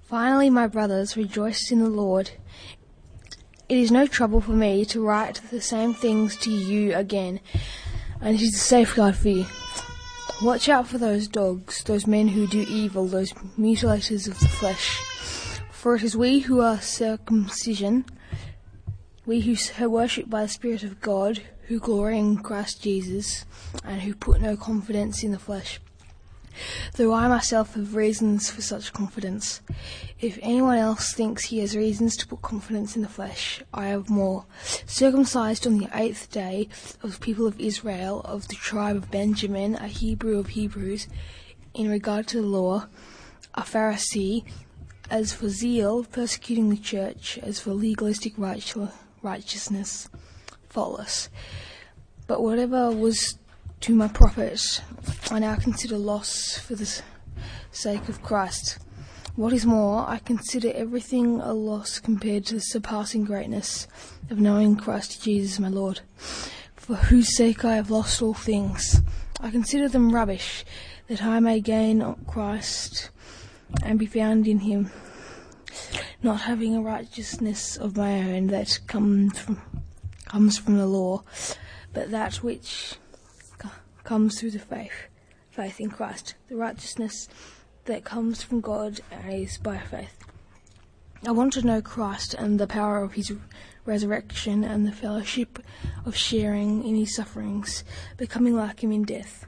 Finally, my brothers, rejoice in the Lord. It is no trouble for me to write the same things to you again, and it is a safeguard for you. Watch out for those dogs, those men who do evil, those mutilators of the flesh. For it is we who are circumcision, we who worship by the Spirit of God, who glory in Christ Jesus, and who put no confidence in the flesh. Though I myself have reasons for such confidence. If anyone else thinks he has reasons to put confidence in the flesh, I have more. Circumcised on the 8th day of the people of Israel, of the tribe of Benjamin, a Hebrew of Hebrews, in regard to the law, a Pharisee, as for zeal, persecuting the church, as for legalistic righteousness, faultless. But whatever was to my profit, I now consider loss for the sake of Christ. What is more, I consider everything a loss compared to the surpassing greatness of knowing Christ Jesus my Lord, for whose sake I have lost all things. I consider them rubbish, that I may gain Christ and be found in him, not having a righteousness of my own that comes from the law, but that which comes through the faith in Christ, the righteousness that comes from God and is by faith. I want to know Christ and the power of his resurrection and the fellowship of sharing in his sufferings, becoming like him in death.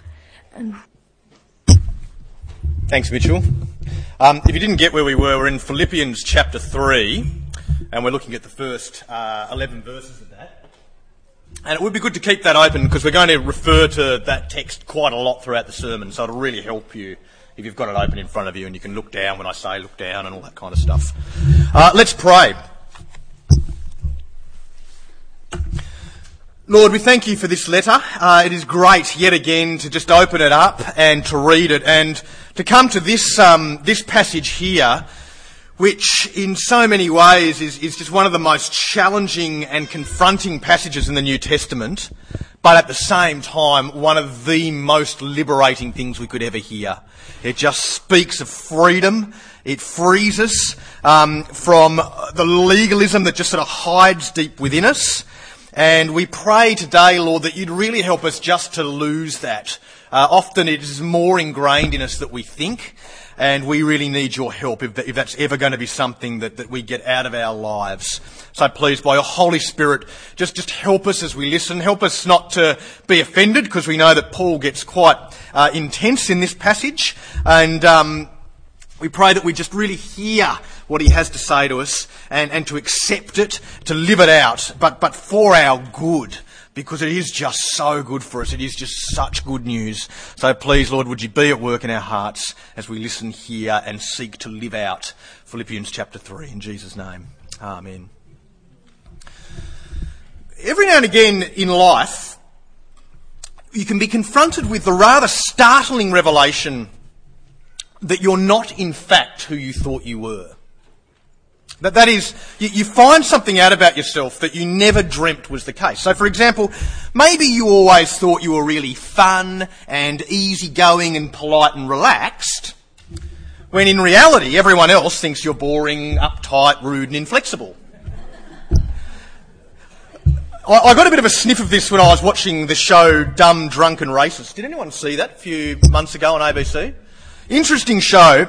Thanks, Mitchell. If you didn't get where we were, we're in Philippians chapter 3, and we're looking at the first 11 verses of that. And it would be good to keep that open because we're going to refer to that text quite a lot throughout the sermon, so it'll really help you if you've got it open in front of you and you can look down when I say look down and all that kind of stuff. Let's pray. Lord, we thank you for this letter. It is great yet again to just open it up and to read it and to come to this passage here, which in so many ways is just one of the most challenging and confronting passages in the New Testament, but at the same time, one of the most liberating things we could ever hear. It just speaks of freedom. It frees us from the legalism that just sort of hides deep within us. And we pray today, Lord, that you'd really help us just to lose that. Often it is more ingrained in us than we think. And we really need your help if that's ever going to be something that we get out of our lives. So please, by your Holy Spirit, just help us as we listen. Help us not to be offended, because we know that Paul gets quite intense in this passage. And we pray that we just really hear what he has to say to us and to accept it, to live it out, but for our good. Because it is just so good for us. It is just such good news. So please, Lord, would you be at work in our hearts as we listen here and seek to live out Philippians chapter 3 in Jesus' name. Amen. Every now and again in life, you can be confronted with the rather startling revelation that you're not in fact who you thought you were. That is, you find something out about yourself that you never dreamt was the case. So, for example, maybe you always thought you were really fun and easygoing and polite and relaxed, when in reality everyone else thinks you're boring, uptight, rude and inflexible. I got a bit of a sniff of this when I was watching the show Dumb, Drunk and Racist. Did anyone see that a few months ago on ABC? Interesting show.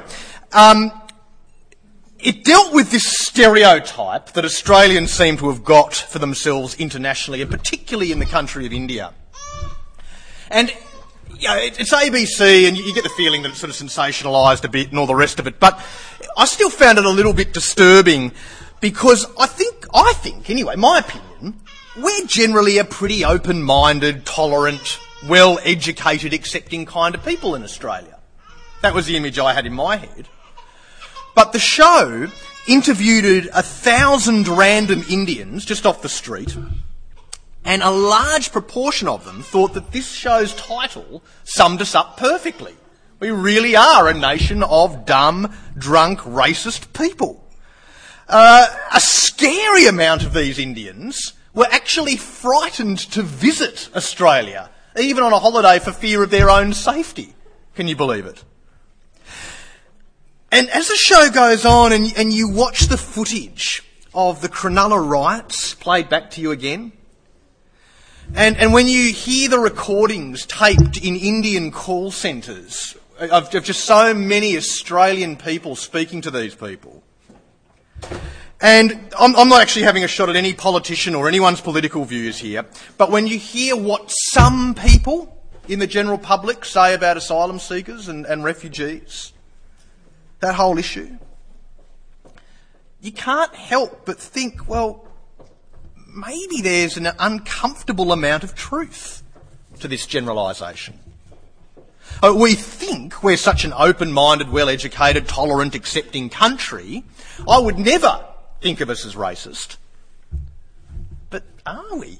It dealt with this stereotype that Australians seem to have got for themselves internationally, and particularly in the country of India. And you know, it's ABC, and you get the feeling that it's sort of sensationalised a bit and all the rest of it. But I still found it a little bit disturbing because I think anyway, my opinion, we're generally a pretty open-minded, tolerant, well-educated, accepting kind of people in Australia. That was the image I had in my head. But the show interviewed 1,000 random Indians just off the street, and a large proportion of them thought that this show's title summed us up perfectly. We really are a nation of dumb, drunk, racist people. A scary amount of these Indians were actually frightened to visit Australia, even on a holiday for fear of their own safety. Can you believe it? And as the show goes on and you watch the footage of the Cronulla riots played back to you again, and when you hear the recordings taped in Indian call centres of just so many Australian people speaking to these people, and I'm not actually having a shot at any politician or anyone's political views here, but when you hear what some people in the general public say about asylum seekers and refugees, that whole issue, you can't help but think, well, maybe there's an uncomfortable amount of truth to this generalisation. We think we're such an open-minded, well-educated, tolerant, accepting country. I would never think of us as racist. But are we?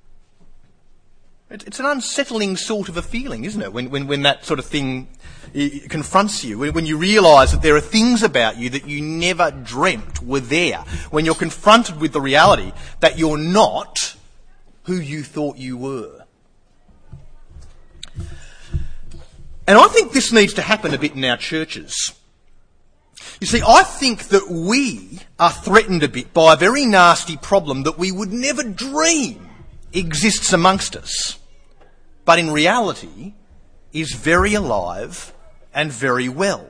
It's an unsettling sort of a feeling, isn't it, when that sort of thing confronts you, when you realise that there are things about you that you never dreamt were there, when you're confronted with the reality that you're not who you thought you were. And I think this needs to happen a bit in our churches. You see, I think that we are threatened a bit by a very nasty problem that we would never dream exists amongst us, but in reality is very alive and very well.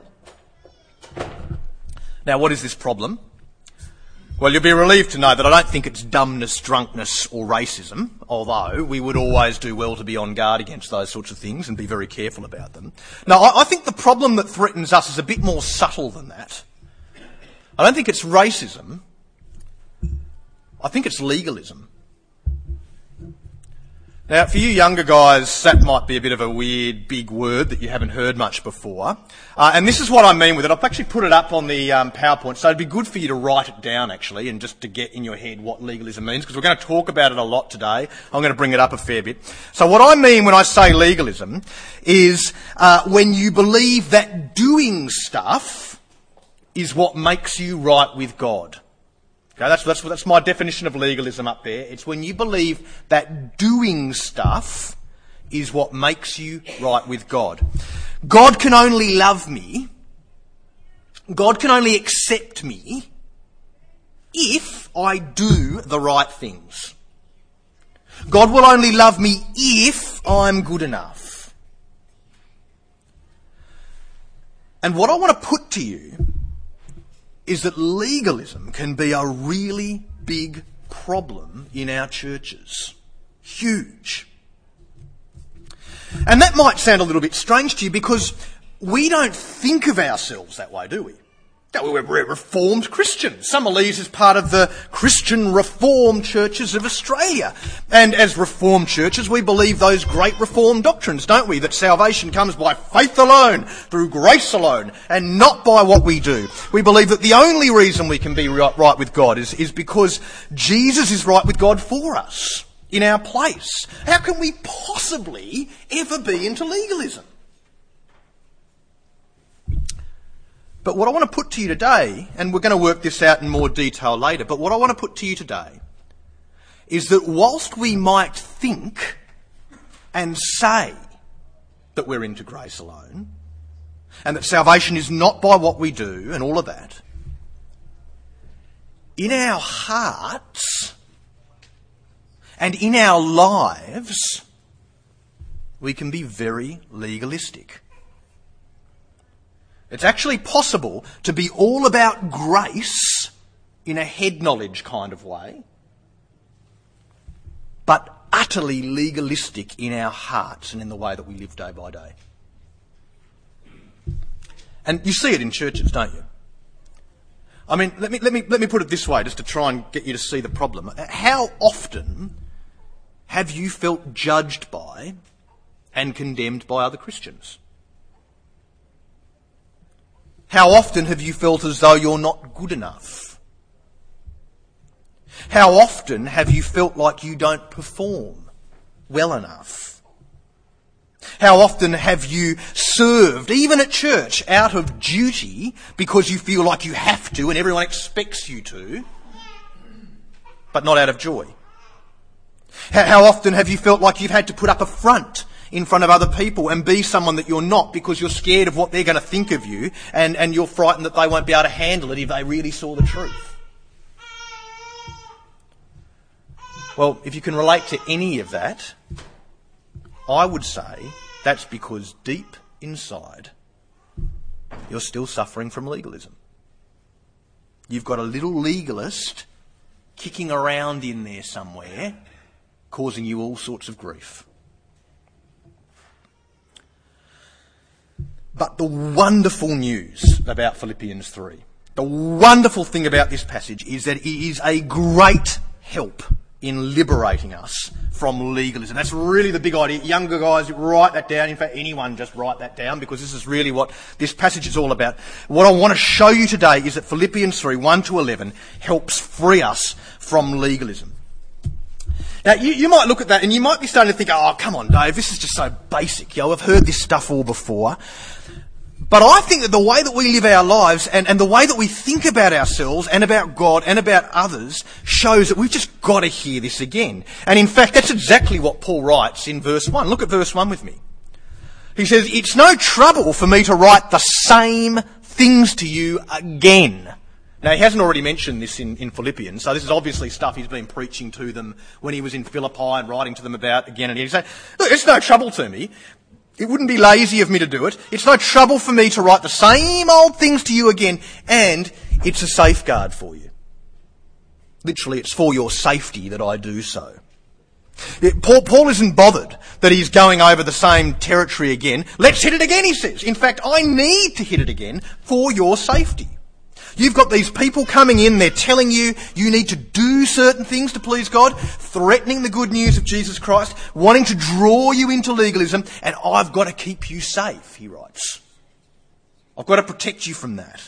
Now, what is this problem? Well, you'll be relieved to know that I don't think it's dumbness, drunkenness or racism, although we would always do well to be on guard against those sorts of things and be very careful about them. No, I think the problem that threatens us is a bit more subtle than that. I don't think it's racism. I think it's legalism. Now, for you younger guys, that might be a bit of a weird, big word that you haven't heard much before. And this is what I mean with it. I've actually put it up on the PowerPoint, so it'd be good for you to write it down, actually, and just to get in your head what legalism means, because we're going to talk about it a lot today. I'm going to bring it up a fair bit. So what I mean when I say legalism is when you believe that doing stuff is what makes you right with God. Okay, that's my definition of legalism up there. It's when you believe that doing stuff is what makes you right with God. God can only love me, God can only accept me if I do the right things. God will only love me if I'm good enough. And what I want to put to you is that legalism can be a really big problem in our churches. Huge. And that might sound a little bit strange to you because we don't think of ourselves that way, do we? We're Reformed Christians. Summerlees is part of the Christian Reformed churches of Australia. And as Reformed churches, we believe those great Reformed doctrines, don't we? That salvation comes by faith alone, through grace alone, and not by what we do. We believe that the only reason we can be right with God is because Jesus is right with God for us, in our place. How can we possibly ever be into legalism? But what I want to put to you today, and we're going to work this out in more detail later, but what I want to put to you today is that whilst we might think and say that we're into grace alone, and that salvation is not by what we do and all of that, in our hearts and in our lives, we can be very legalistic. It's actually possible to be all about grace in a head knowledge kind of way, but utterly legalistic in our hearts and in the way that we live day by day. And you see it in churches, don't you? I mean, let me put it this way, just to try and get you to see the problem. How often have you felt judged by and condemned by other Christians? How often have you felt as though you're not good enough? How often have you felt like you don't perform well enough? How often have you served, even at church, out of duty because you feel like you have to and everyone expects you to, but not out of joy? How often have you felt like you've had to put up a front in front of other people and be someone that you're not because you're scared of what they're going to think of you and you're frightened that they won't be able to handle it if they really saw the truth. Well, if you can relate to any of that, I would say that's because deep inside you're still suffering from legalism. You've got a little legalist kicking around in there somewhere, causing you all sorts of grief. But the wonderful news about Philippians 3, the wonderful thing about this passage is that it is a great help in liberating us from legalism. That's really the big idea. Younger guys, write that down. In fact, anyone, just write that down because this is really what this passage is all about. What I want to show you today is that Philippians 3, 1 to 11 helps free us from legalism. Now, you might look at that and you might be starting to think, oh, come on, Dave, this is just so basic. I've heard this stuff all before. But I think that the way that we live our lives and the way that we think about ourselves and about God and about others shows that we've just got to hear this again. And in fact, that's exactly what Paul writes in verse 1. Look at verse 1 with me. He says, "It's no trouble for me to write the same things to you again." Now, he hasn't already mentioned this in Philippians, so this is obviously stuff he's been preaching to them when he was in Philippi and writing to them about again and again. He's saying, look, it's no trouble to me. It wouldn't be lazy of me to do it. It's no trouble for me to write the same old things to you again, and it's a safeguard for you. Literally, it's for your safety that I do so. Paul isn't bothered that he's going over the same territory again. Let's hit it again, he says. In fact, I need to hit it again for your safety. You've got these people coming in, they're telling you you need to do certain things to please God, threatening the good news of Jesus Christ, wanting to draw you into legalism, and I've got to keep you safe, he writes. I've got to protect you from that.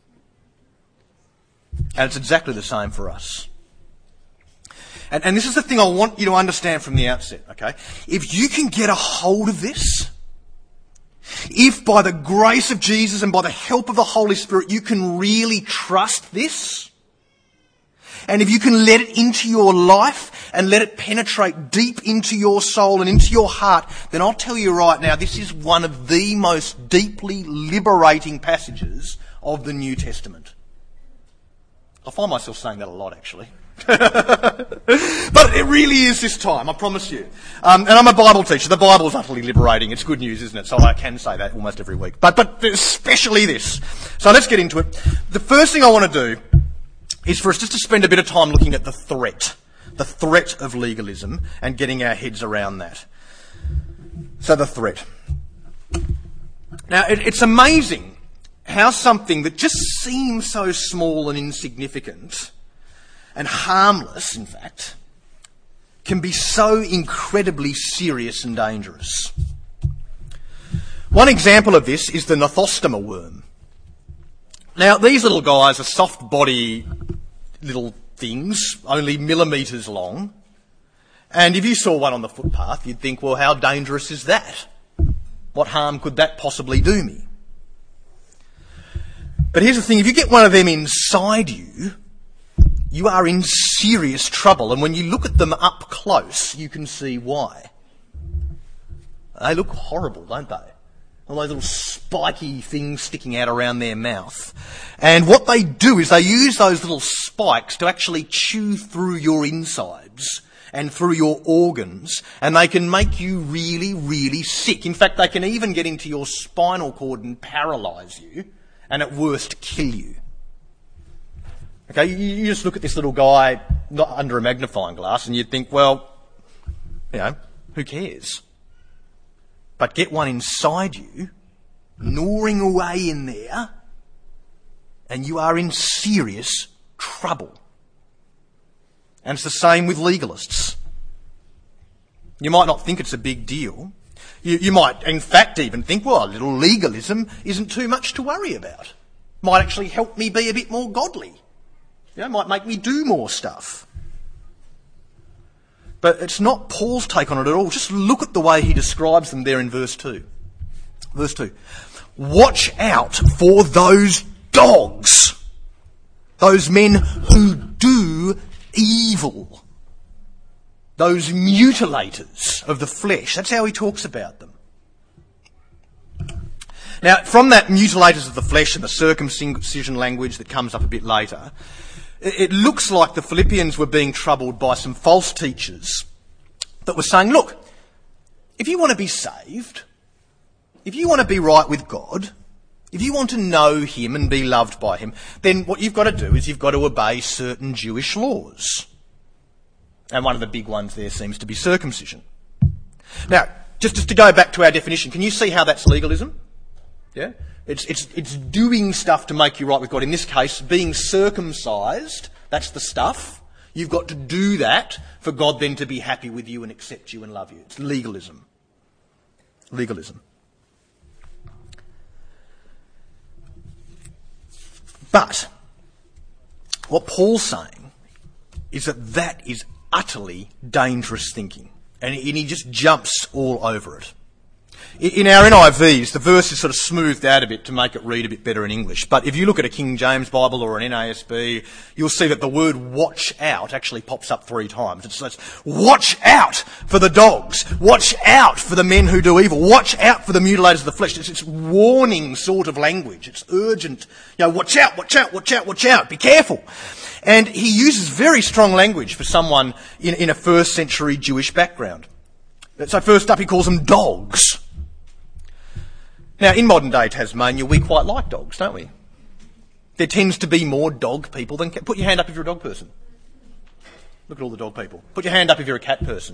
And it's exactly the same for us. And this is the thing I want you to understand from the outset, okay? If you can get a hold of this, if by the grace of Jesus and by the help of the Holy Spirit you can really trust this, and if you can let it into your life and let it penetrate deep into your soul and into your heart, then I'll tell you right now, this is one of the most deeply liberating passages of the New Testament. I find myself saying that a lot, actually. But it really is this time, I promise you. And I'm a Bible teacher. The Bible's utterly liberating. It's good news, isn't it? So I can say that almost every week. But especially this. So let's get into it. The first thing I want to do is for us just to spend a bit of time looking at the threat of legalism and getting our heads around that. So the threat. Now, it's amazing how something that just seems so small and insignificant and harmless, in fact, can be so incredibly serious and dangerous. One example of this is the Nothostoma worm. Now, these little guys are soft body little things, only millimetres long. And if you saw one on the footpath, you'd think, well, how dangerous is that? What harm could that possibly do me? But here's the thing, if you get one of them inside you, you are in serious trouble. And when you look at them up close, you can see why. They look horrible, don't they? All those little spiky things sticking out around their mouth. And what they do is they use those little spikes to actually chew through your insides and through your organs, and they can make you really, really sick. In fact, they can even get into your spinal cord and paralyse you, and at worst, kill you. Okay, you just look at this little guy not under a magnifying glass and you'd think, well, who cares? But get one inside you, gnawing away in there, and you are in serious trouble. And it's the same with legalists. You might not think it's a big deal. You might, in fact, even think, well, a little legalism isn't too much to worry about. Might actually help me be a bit more godly. Might make me do more stuff. But it's not Paul's take on it at all. Just look at the way he describes them there in verse 2. Verse 2. Watch out for those dogs. Those men who do evil. those mutilators of the flesh. That's how he talks about them. Now, from that mutilators of the flesh and the circumcision language that comes up a bit later, it looks like the Philippians were being troubled by some false teachers that were saying, look, if you want to be saved, if you want to be right with God, if you want to know him and be loved by him, then what you've got to do is you've got to obey certain Jewish laws. And one of the big ones there seems to be circumcision. Now, just to go back to our definition, can you see how that's legalism? Yeah? It's doing stuff to make you right with God. In this case, being circumcised, that's the stuff. You've got to do that for God then to be happy with you and accept you and love you. It's legalism. Legalism. But what Paul's saying is that is utterly dangerous thinking. And he just jumps all over it. In our NIVs, the verse is sort of smoothed out a bit to make it read a bit better in English. But if you look at a King James Bible or an NASB, you'll see that the word watch out actually pops up 3 times. It's watch out for the dogs. Watch out for the men who do evil. Watch out for the mutilators of the flesh. It's warning sort of language. It's urgent. Watch out, watch out, watch out, watch out. Be careful. And he uses very strong language for someone in a first century Jewish background. So first up he calls them dogs. Now, in modern day Tasmania, we quite like dogs, don't we? There tends to be more dog people than cat. Put your hand up if you're a dog person. Look at all the dog people. Put your hand up if you're a cat person.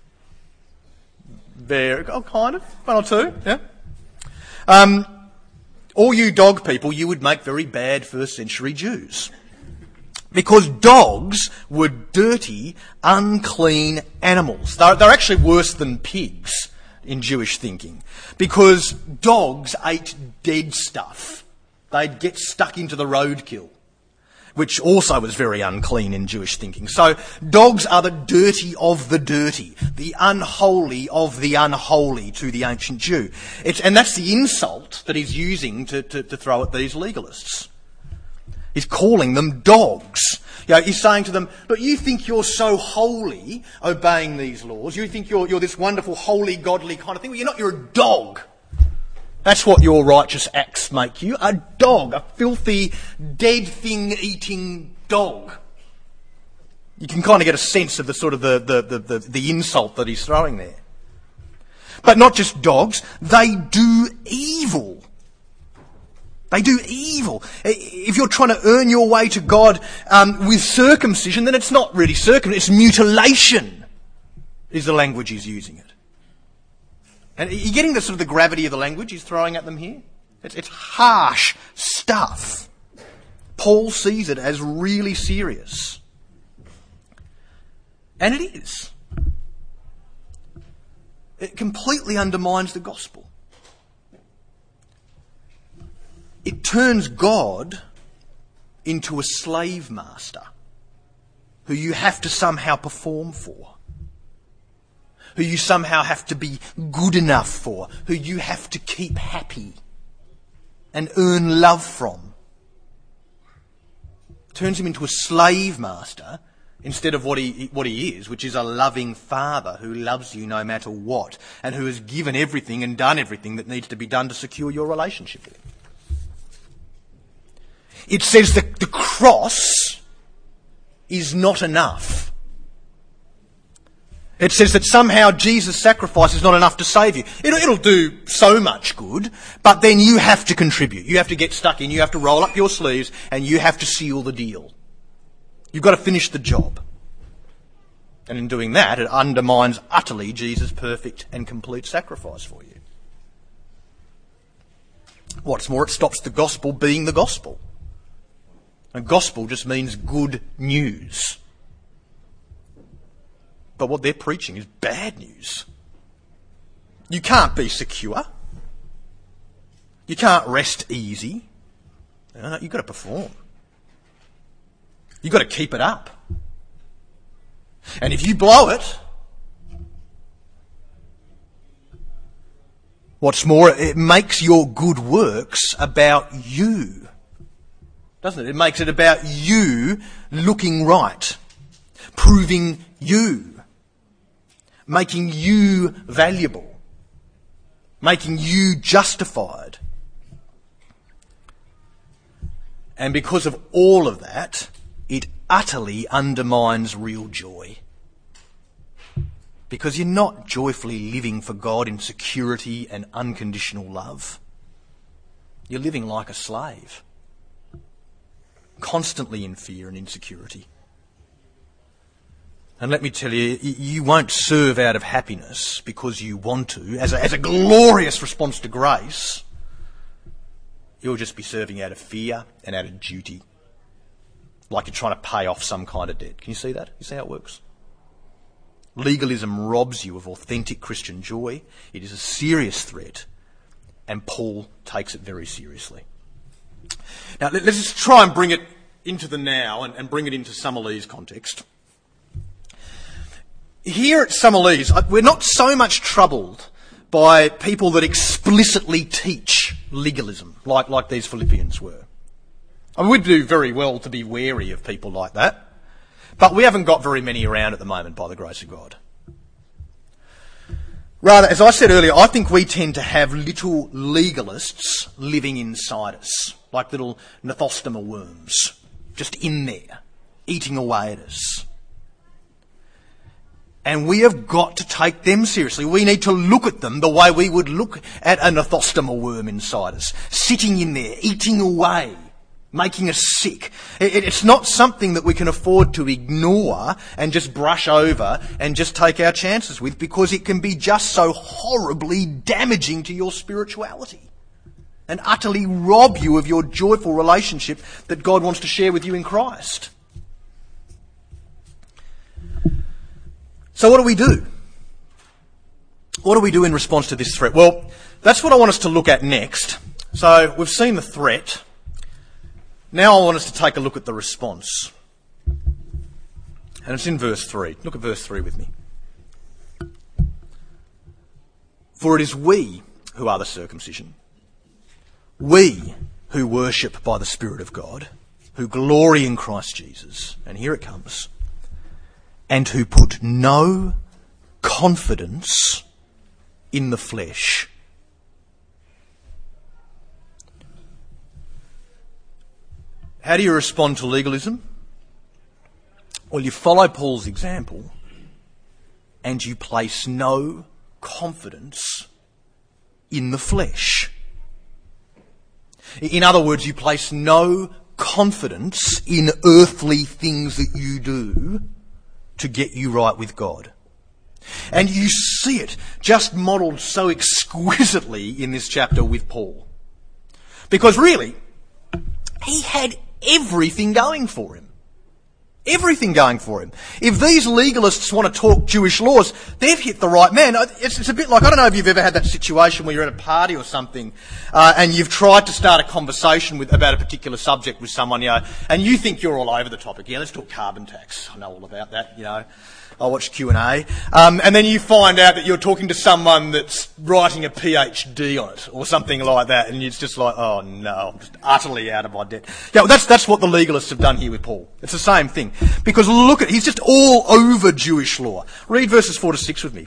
Kind of. 1 or 2, yeah. All you dog people, you would make very bad first century Jews. Because dogs were dirty, unclean animals. They're actually worse than pigs in Jewish thinking, because dogs ate dead stuff. They'd get stuck into the roadkill, which also was very unclean in Jewish thinking. So dogs are the dirty of the dirty, the unholy of the unholy to the ancient Jew. And that's the insult that he's using to throw at these legalists. He's calling them dogs. He's saying to them, look, you think you're so holy obeying these laws. You think you're this wonderful, holy, godly kind of thing. Well, you're not. You're a dog. That's what your righteous acts make you. A dog. A filthy, dead thing eating dog. You can kind of get a sense of the sort of the insult that he's throwing there. But not just dogs. They do evil. They do evil. If you're trying to earn your way to God with circumcision, then it's not really circumcision, it's mutilation, is the language he's using it. And you're getting the sort of the gravity of the language he's throwing at them here? It's harsh stuff. Paul sees it as really serious. And it is. It completely undermines the gospel. It turns God into a slave master who you have to somehow perform for, who you somehow have to be good enough for, who you have to keep happy and earn love from. It turns him into a slave master instead of what he is, which is a loving father who loves you no matter what and who has given everything and done everything that needs to be done to secure your relationship with him. It says that the cross is not enough. It says that somehow Jesus' sacrifice is not enough to save you. It'll do so much good, but then you have to contribute. You have to get stuck in. You have to roll up your sleeves and you have to seal the deal. You've got to finish the job. And in doing that, it undermines utterly Jesus' perfect and complete sacrifice for you. What's more, it stops the gospel being the gospel. And gospel just means good news. But what they're preaching is bad news. You can't be secure. You can't rest easy. You've got to perform. You've got to keep it up. And if you blow it, what's more, it makes your good works about you. Doesn't it? It makes it about you looking right, proving you making you valuable, making you justified. And because of all of that, it utterly undermines real joy. Because you're not joyfully living for God in security and unconditional love. You're living like a slave, constantly in fear and insecurity. And let me tell you, you won't serve out of happiness because you want to, as a glorious response to grace. You'll just be serving out of fear and out of duty, like you're trying to pay off some kind of debt. Can you see that? You see how it works? Legalism robs you of authentic Christian joy. It is a serious threat, and Paul takes it very seriously. Now, let's just try and bring it into the now and bring it into Summerlee's context. Here at Summerlee's, we're not so much troubled by people that explicitly teach legalism, like these Philippians were. I mean, we'd do very well to be wary of people like that, but we haven't got very many around at the moment, by the grace of God. Rather, as I said earlier, I think we tend to have little legalists living inside us, like little Nothostoma worms, just in there, eating away at us. And we have got to take them seriously. We need to look at them the way we would look at a Nothostoma worm inside us, sitting in there, eating away, making us sick. It's not something that we can afford to ignore and just brush over and just take our chances with, because it can be just so horribly damaging to your spirituality and utterly rob you of your joyful relationship that God wants to share with you in Christ. So what do we do? What do we do in response to this threat? Well, that's what I want us to look at next. So we've seen the threat. Now I want us to take a look at the response. And it's in verse 3. Look at verse 3 with me. For it is we who are the circumcision, we who worship by the Spirit of God, who glory in Christ Jesus, and here it comes, and who put no confidence in the flesh. How do you respond to legalism? Well, you follow Paul's example and you place no confidence in the flesh. In other words, you place no confidence in earthly things that you do to get you right with God. And you see it just modelled so exquisitely in this chapter with Paul. Because really, he had everything going for him. Everything going for him. If these legalists want to talk Jewish laws, they've hit the right man. It's a bit like, I don't know if you've ever had that situation where you're at a party or something, and you've tried to start a conversation about a particular subject with someone, and you think you're all over the topic. Yeah, let's talk carbon tax. I know all about that, I watch Q&A. And then you find out that you're talking to someone that's writing a PhD on it or something like that, and it's just like, oh no, I'm just utterly out of my depth. Yeah, well, that's what the legalists have done here with Paul. It's the same thing. Because look at, he's just all over Jewish law. Read verses 4 to 6 with me.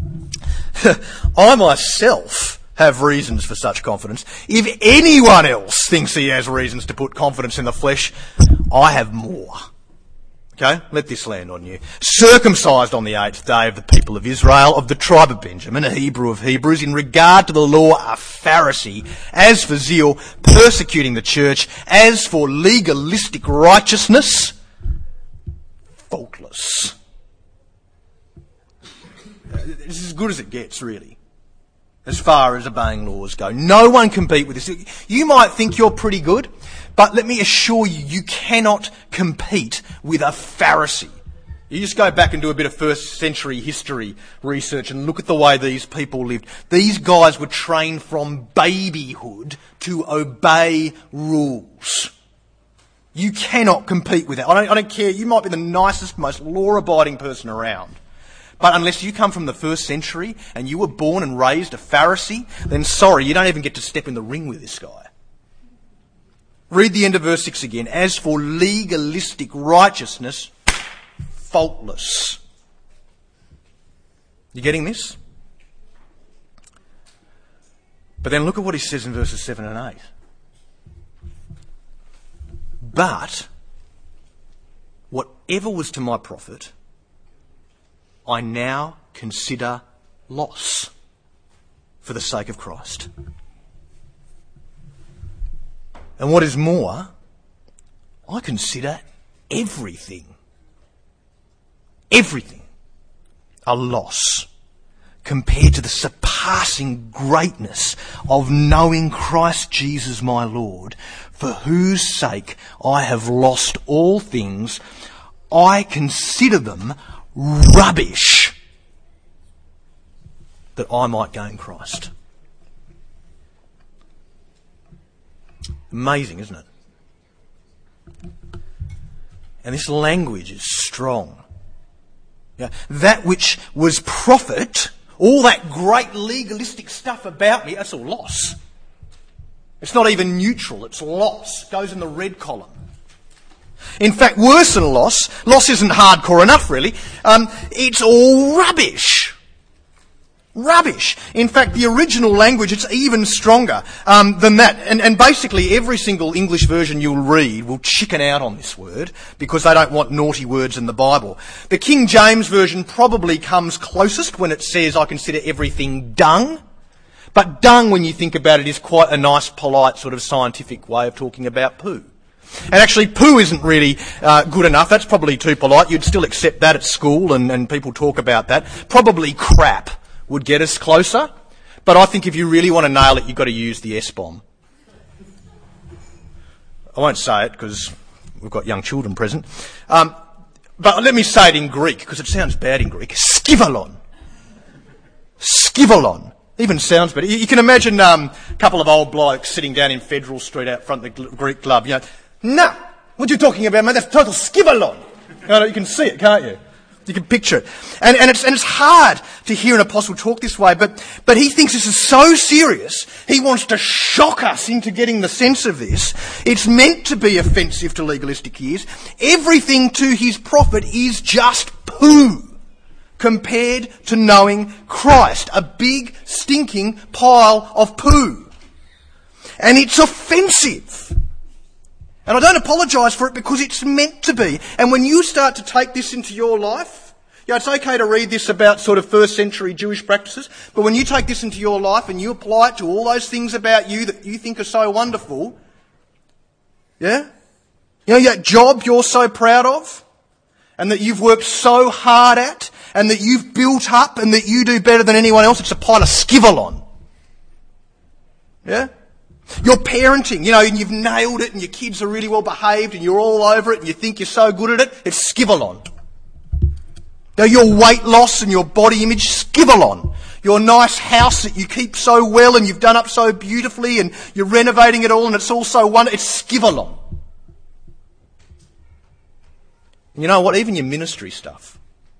I myself have reasons for such confidence. If anyone else thinks he has reasons to put confidence in the flesh, I have more. Okay, let this land on you. Circumcised on the 8th day of the people of Israel, of the tribe of Benjamin, a Hebrew of Hebrews, in regard to the law, a Pharisee, as for zeal, persecuting the church, as for legalistic righteousness, faultless. This is as good as it gets, really, as far as obeying laws go. No one can beat with this. You might think you're pretty good, but let me assure you, you cannot compete with a Pharisee. You just go back and do a bit of first century history research and look at the way these people lived. These guys were trained from babyhood to obey rules. You cannot compete with that. I don't care. You might be the nicest, most law-abiding person around. But unless you come from the first century and you were born and raised a Pharisee, then sorry, you don't even get to step in the ring with this guy. Read the end of verse 6 again. As for legalistic righteousness, faultless. You getting this? But then look at what he says in verses 7 and 8. But whatever was to my profit, I now consider loss for the sake of Christ. And what is more, I consider everything a loss compared to the surpassing greatness of knowing Christ Jesus my Lord, for whose sake I have lost all things. I consider them rubbish that I might gain Christ. Amazing, isn't it? And this language is strong. Yeah, that which was profit, all that great legalistic stuff about me, that's all loss. It's not even neutral, it's loss. It goes in the red column. In fact, worse than loss isn't hardcore enough really, it's all rubbish. Rubbish. In fact, the original language, it's even stronger than that. And basically every single English version you'll read will chicken out on this word because they don't want naughty words in the Bible. The King James Version probably comes closest when it says, I consider everything dung. But dung, when you think about it, is quite a nice, polite, sort of scientific way of talking about poo. And actually, poo isn't really good enough. That's probably too polite. You'd still accept that at school and people talk about that. Probably crap would get us closer. But I think if you really want to nail it, you've got to use the S-bomb. I won't say it because we've got young children present. But let me say it in Greek because it sounds bad in Greek. Skivalon. Skivalon. Even sounds better. You can imagine a couple of old blokes sitting down in Federal Street out front of the Greek club. You know, no, what are you talking about, mate? That's total skivalon. You can see it, can't you? You can picture it. And it's hard to hear an apostle talk this way, but he thinks this is so serious, he wants to shock us into getting the sense of this. It's meant to be offensive to legalistic ears. Everything to his profit is just poo compared to knowing Christ. A big, stinking pile of poo. And it's offensive. And I don't apologise for it because it's meant to be. And when you start to take this into your life, yeah, it's okay to read this about sort of first century Jewish practices, but when you take this into your life and you apply it to all those things about you that you think are so wonderful, yeah? You know, that job you're so proud of, and that you've worked so hard at, and that you've built up, and that you do better than anyone else, it's a pile of skivalon. Yeah? You're parenting, you know, and you've nailed it, and your kids are really well behaved, and you're all over it, and you think you're so good at it, it's skivalon. Now, your weight loss and your body image, skivalon. Your nice house that you keep so well, and you've done up so beautifully, and you're renovating it all, and it's all so wonderful, it's skivalon. You know what? Even your ministry stuff.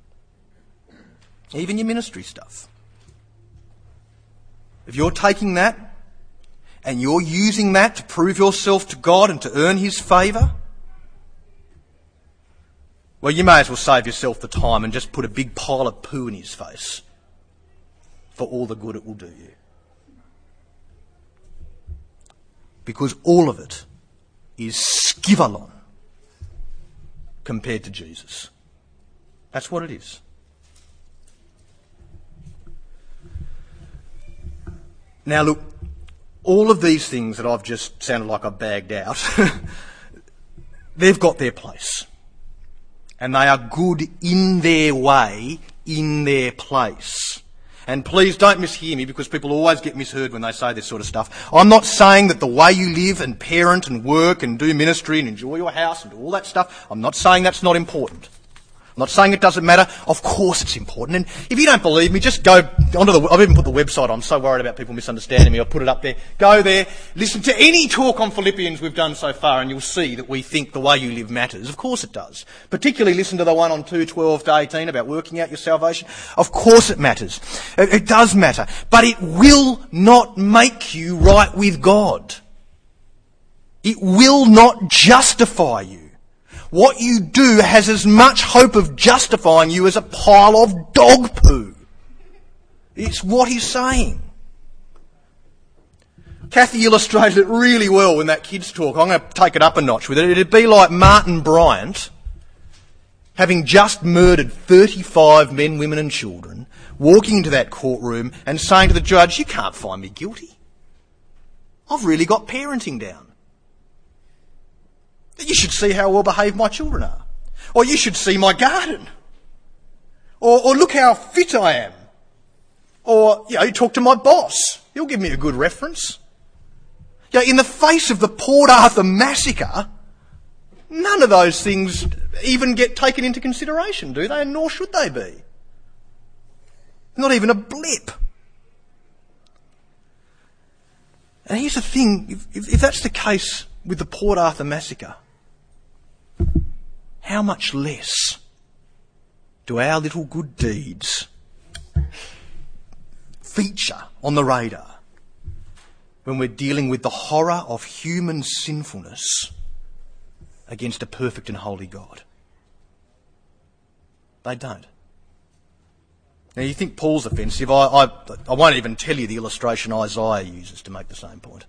If you're taking that and you're using that to prove yourself to God and to earn His favour, well, you may as well save yourself the time and just put a big pile of poo in His face for all the good it will do you. Because all of it is skivalon compared to Jesus. That's what it is. Now look, all of these things that I've just sounded like I've bagged out, they've got their place. And they are good in their way, in their place. And please don't mishear me because people always get misheard when they say this sort of stuff. I'm not saying that the way you live and parent and work and do ministry and enjoy your house and do all that stuff, I'm not saying that's not important. I'm not saying it doesn't matter. Of course it's important. And if you don't believe me, just go onto I've even put the website on. I'm so worried about people misunderstanding me. I'll put it up there. Go there. Listen to any talk on Philippians we've done so far and you'll see that we think the way you live matters. Of course it does. Particularly listen to the one on 2:12 to 18 about working out your salvation. Of course it matters. It does matter. But it will not make you right with God. It will not justify you. What you do has as much hope of justifying you as a pile of dog poo. It's what he's saying. Kathy illustrated it really well in that kids' talk. I'm going to take it up a notch with it. It'd be like Martin Bryant having just murdered 35 men, women and children, walking into that courtroom and saying to the judge, "You can't find me guilty. I've really got parenting down. You should see how well behaved my children are. Or you should see my garden. Or look how fit I am. Or, you talk to my boss. He'll give me a good reference." In the face of the Port Arthur massacre, none of those things even get taken into consideration, do they? And nor should they be. Not even a blip. And here's the thing, if that's the case with the Port Arthur massacre, how much less do our little good deeds feature on the radar when we're dealing with the horror of human sinfulness against a perfect and holy God? They don't. Now, you think Paul's offensive. I won't even tell you the illustration Isaiah uses to make the same point.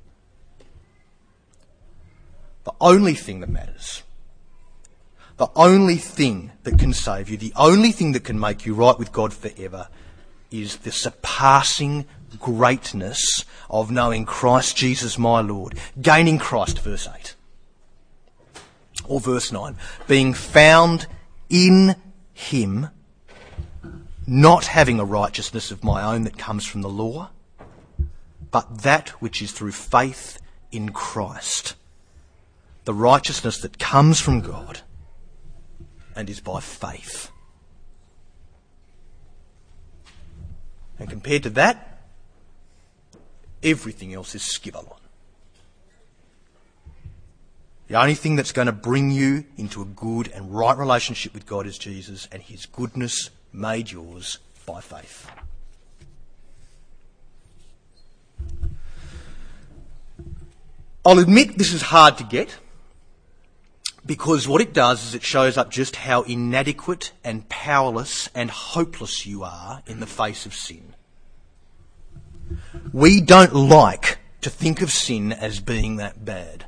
The only thing that matters, the only thing that can save you, the only thing that can make you right with God forever is the surpassing greatness of knowing Christ Jesus my Lord, gaining Christ, verse 8. Or verse 9, being found in him, not having a righteousness of my own that comes from the law, but that which is through faith in Christ, the righteousness that comes from God and is by faith. And compared to that, everything else is skibalon. The only thing that's going to bring you into a good and right relationship with God is Jesus, and his goodness made yours by faith. I'll admit this is hard to get, because what it does is it shows up just how inadequate and powerless and hopeless you are in the face of sin. We don't like to think of sin as being that bad.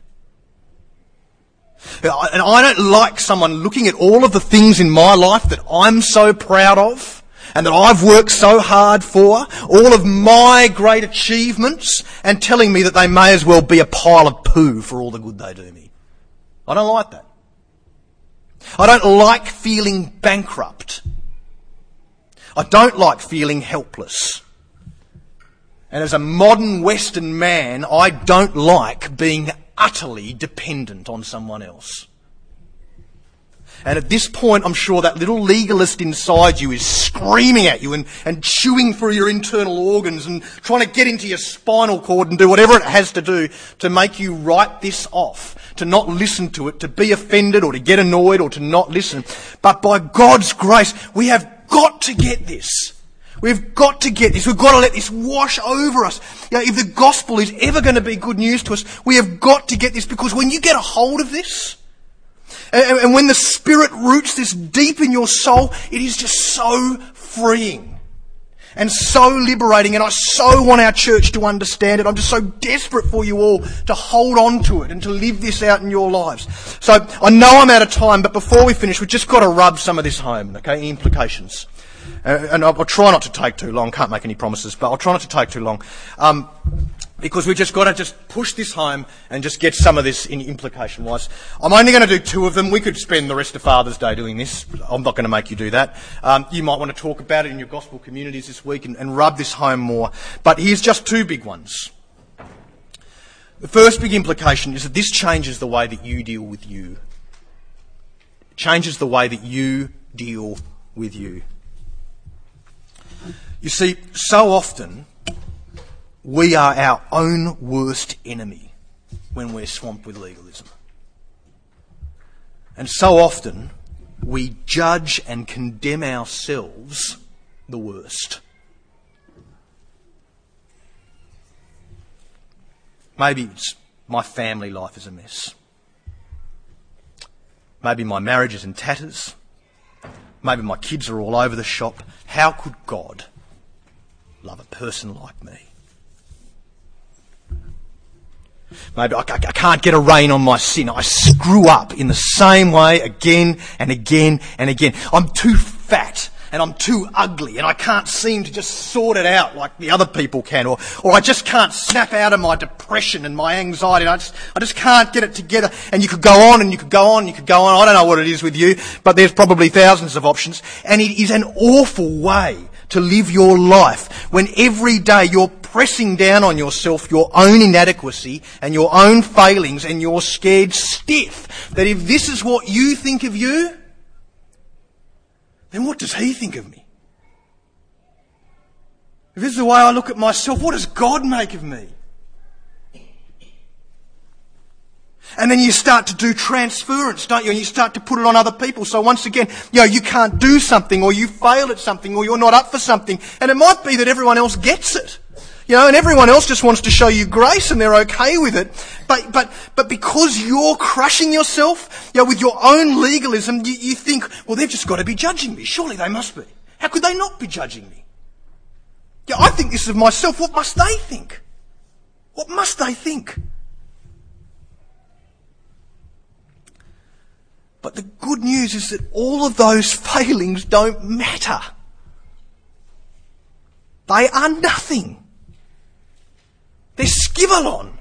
And I don't like someone looking at all of the things in my life that I'm so proud of and that I've worked so hard for, all of my great achievements, and telling me that they may as well be a pile of poo for all the good they do me. I don't like that. I don't like feeling bankrupt. I don't like feeling helpless. And as a modern Western man, I don't like being utterly dependent on someone else. And at this point, I'm sure that little legalist inside you is screaming at you and chewing through your internal organs and trying to get into your spinal cord and do whatever it has to do to make you write this off, to not listen to it, to be offended or to get annoyed or to not listen. But by God's grace, we have got to get this. We've got to get this. We've got to let this wash over us. If the gospel is ever going to be good news to us, we have got to get this, because when you get a hold of this, and when the Spirit roots this deep in your soul, it is just so freeing and so liberating. And I so want our church to understand it. I'm just so desperate for you all to hold on to it and to live this out in your lives. So I know I'm out of time, but before we finish, we've just got to rub some of this home, okay, implications. And I'll try not to take too long. Can't make any promises, but I'll try not to take too long. Because we've just got to just push this home and just get some of this in implication-wise. I'm only going to do 2 of them. We could spend the rest of Father's Day doing this. I'm not going to make you do that. You might want to talk about it in your gospel communities this week and rub this home more. But here's just 2 big ones. The first big implication is that this changes the way that you deal with you. It changes the way that you deal with you. You see, so often we are our own worst enemy when we're swamped with legalism. And so often we judge and condemn ourselves the worst. Maybe it's my family life is a mess. Maybe my marriage is in tatters. Maybe my kids are all over the shop. How could God love a person like me. Maybe I can't get a rein on my sin. I screw up in the same way again and again and again. I'm too fat and I'm too ugly and I can't seem to just sort it out like the other people can. Or I just can't snap out of my depression and my anxiety. I just can't get it together. And you could go on and you could go on and you could go on. I don't know what it is with you, but there's probably thousands of options. And it is an awful way to live your life when every day you're pressing down on yourself your own inadequacy and your own failings, and you're scared stiff that if this is what you think of you, then what does he think of me? If this is the way I look at myself, what does God make of me? And then you start to do transference, don't you? And you start to put it on other people. So once again, you can't do something, or you failed at something, or you're not up for something. And it might be that everyone else gets it. And everyone else just wants to show you grace and they're okay with it. But because you're crushing yourself, with your own legalism, you think, well, they've just got to be judging me. Surely they must be. How could they not be judging me? I think this of myself. What must they think? What must they think? But the good news is that all of those failings don't matter. They are nothing. They're skivalon.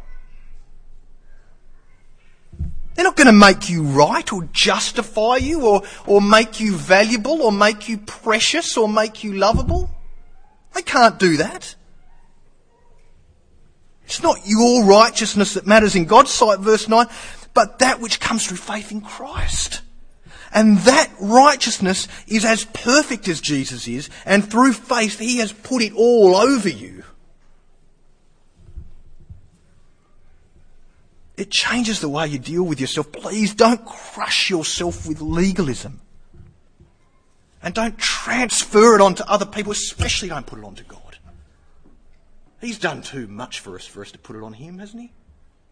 They're not going to make you right or justify you or make you valuable or make you precious or make you lovable. They can't do that. It's not your righteousness that matters in God's sight, verse 9, but that which comes through faith in Christ. And that righteousness is as perfect as Jesus is, and through faith he has put it all over you. It changes the way you deal with yourself. Please don't crush yourself with legalism. And don't transfer it onto other people, especially don't put it onto God. He's done too much for us to put it on him, hasn't he?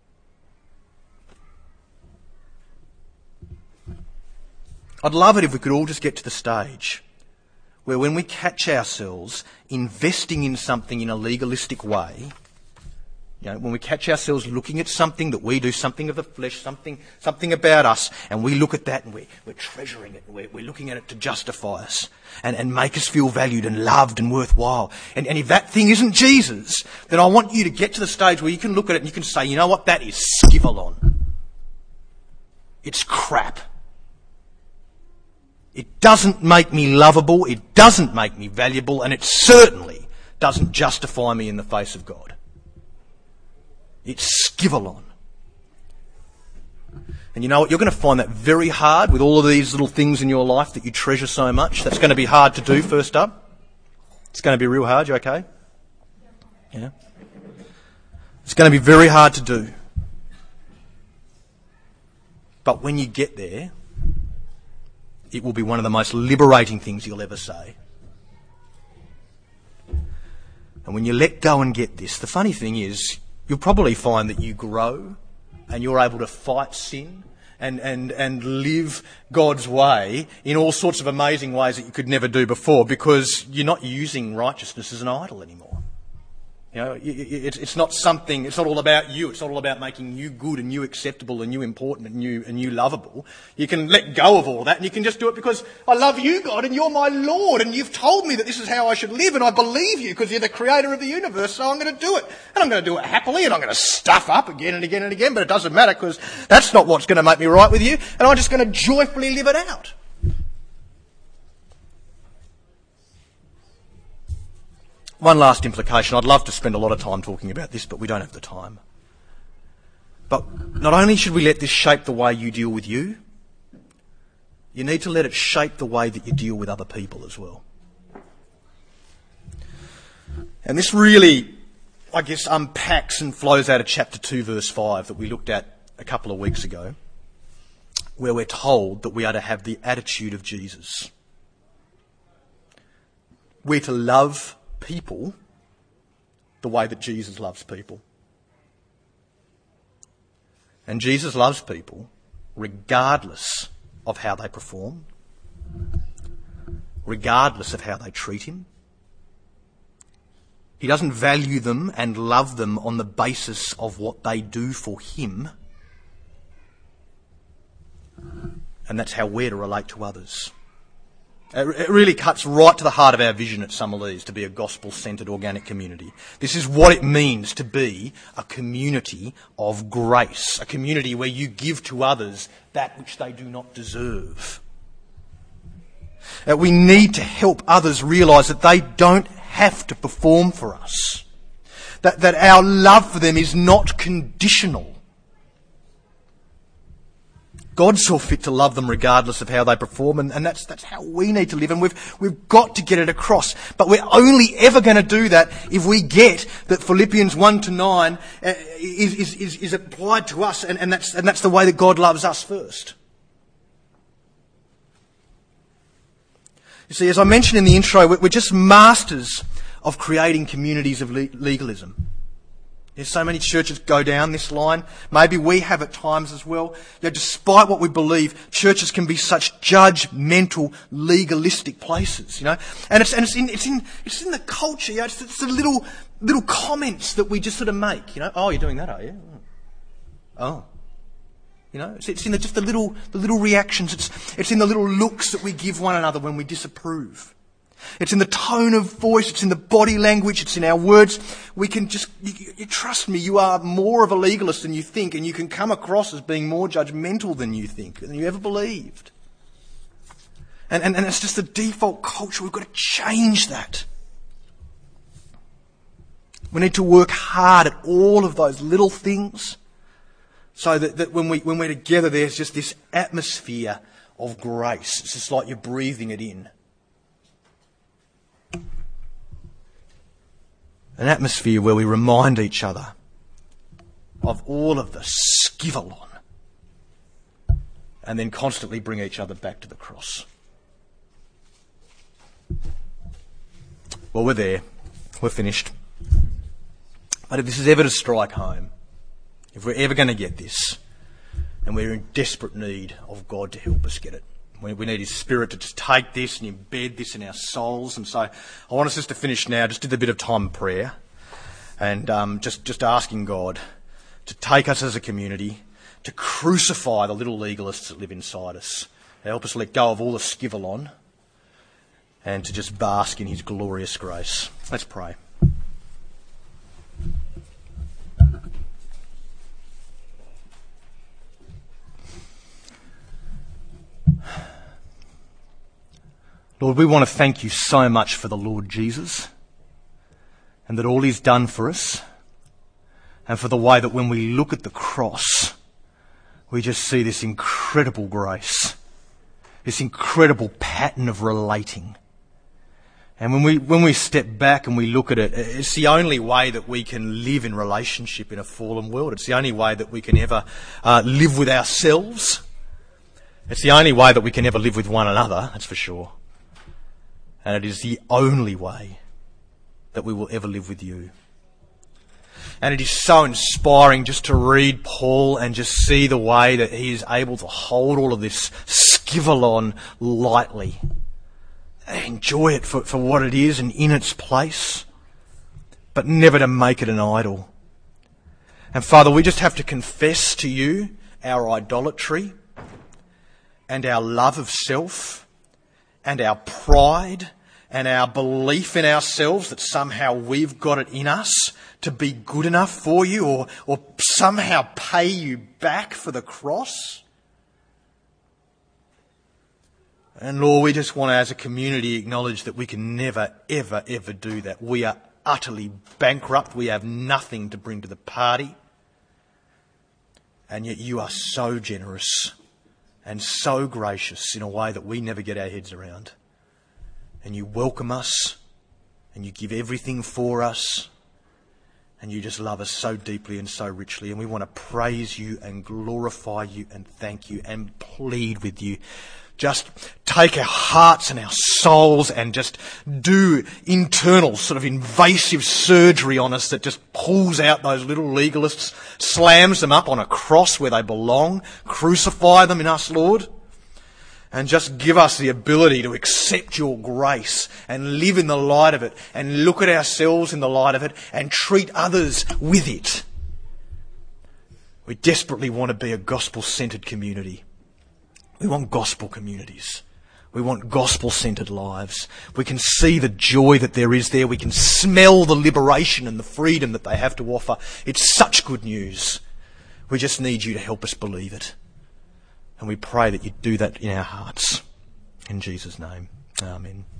I'd love it if we could all just get to the stage where when we catch ourselves investing in something in a legalistic way, when we catch ourselves looking at something that we do, something of the flesh, something about us, and we look at that and we're treasuring it, and we're looking at it to justify us and make us feel valued and loved and worthwhile. And if that thing isn't Jesus, then I want you to get to the stage where you can look at it and you can say, you know what, that is skivalon. It's crap. It doesn't make me lovable, it doesn't make me valuable, and it certainly doesn't justify me in the face of God. It's skivalon. And you know what? You're going to find that very hard with all of these little things in your life that you treasure so much. That's going to be hard to do first up. It's going to be real hard. You okay? Yeah. It's going to be very hard to do. But when you get there, it will be one of the most liberating things you'll ever say. And when you let go and get this, the funny thing is, you'll probably find that you grow and you're able to fight sin and live God's way in all sorts of amazing ways that you could never do before, because you're not using righteousness as an idol anymore. It's not something, it's not all about you. It's not all about making you good and you acceptable and you important and you lovable. You can let go of all that and you can just do it because I love you, God, and you're my Lord, and you've told me that this is how I should live, and I believe you because you're the creator of the universe, so I'm going to do it. And I'm going to do it happily, and I'm going to stuff up again and again and again, but it doesn't matter because that's not what's going to make me right with you, and I'm just going to joyfully live it out. One last implication. I'd love to spend a lot of time talking about this, but we don't have the time. But not only should we let this shape the way you deal with you, you need to let it shape the way that you deal with other people as well. And this really, I guess, unpacks and flows out of chapter 2, verse 5 that we looked at a couple of weeks ago, where we're told that we are to have the attitude of Jesus. We're to love people the way that Jesus loves people. And Jesus loves people regardless of how they perform, regardless of how they treat him, He doesn't value them and love them on the basis of what they do for him. And that's how we're to relate to others. It really cuts right to the heart of our vision at Summerlees to be a gospel-centred organic community. This is what it means to be a community of grace, a community where you give to others that which they do not deserve. We need to help others realise that they don't have to perform for us, that our love for them is not conditional. God saw fit to love them regardless of how they perform, and that's how we need to live, and we've got to get it across. But we're only ever going to do that if we get that Philippians 1-9 is applied to us, and that's the way that God loves us first. You see, as I mentioned in the intro, we're just masters of creating communities of legalism. There's so many churches go down this line. Maybe we have at times as well. Despite what we believe, churches can be such judgmental, legalistic places, And it's in the culture, It's the little comments that we just sort of make, Oh, you're doing that, are you? Oh. It's in just the little reactions. It's in the little looks that we give one another when we disapprove. It's in the tone of voice, it's in the body language, it's in our words. We can you trust me, you are more of a legalist than you think, and you can come across as being more judgmental than you think, than you ever believed. And it's just the default culture. We've got to change that. We need to work hard at all of those little things so that when we're together, there's just this atmosphere of grace. It's just like you're breathing it in. An atmosphere where we remind each other of all of the skivalon and then constantly bring each other back to the cross. Well, we're there. We're finished. But if this is ever to strike home, if we're ever going to get this, and we're in desperate need of God to help us get it, we need His Spirit to just take this and embed this in our souls. And so I want us just to finish now, just do a bit of time of prayer, and just asking God to take us as a community, to crucify the little legalists that live inside us, to help us let go of all the skivalon, and to just bask in His glorious grace. Let's pray. Lord, we want to thank You so much for the Lord Jesus, and that all He's done for us, and for the way that when we look at the cross, we just see this incredible grace, this incredible pattern of relating. And when we step back and we look at it, it's the only way that we can live in relationship in a fallen world. It's the only way that we can ever live with ourselves. It's the only way that we can ever live with one another, that's for sure. And it is the only way that we will ever live with You. And it is so inspiring just to read Paul and just see the way that he is able to hold all of this skivalon lightly. Enjoy it for what it is and in its place, but never to make it an idol. And Father, we just have to confess to You our idolatry and our love of self and our pride and our belief in ourselves that somehow we've got it in us to be good enough for You or somehow pay You back for the cross. And Lord, we just want to, as a community, acknowledge that we can never, ever, ever do that. We are utterly bankrupt. We have nothing to bring to the party. And yet You are so generous and so gracious in a way that we never get our heads around. And You welcome us, and You give everything for us, and You just love us so deeply and so richly. And we want to praise You and glorify You and thank You and plead with You. Just take our hearts and our souls and just do internal sort of invasive surgery on us that just pulls out those little legalists, slams them up on a cross where they belong, crucify them in us, Lord. And just give us the ability to accept your grace and live in the light of it and look at ourselves in the light of it and treat others with it. We desperately want to be a gospel-centred community. We want gospel communities. We want gospel-centred lives. We can see the joy that there is there. We can smell the liberation and the freedom that they have to offer. It's such good news. We just need you to help us believe it. And we pray that you do that in our hearts. In Jesus' name, amen.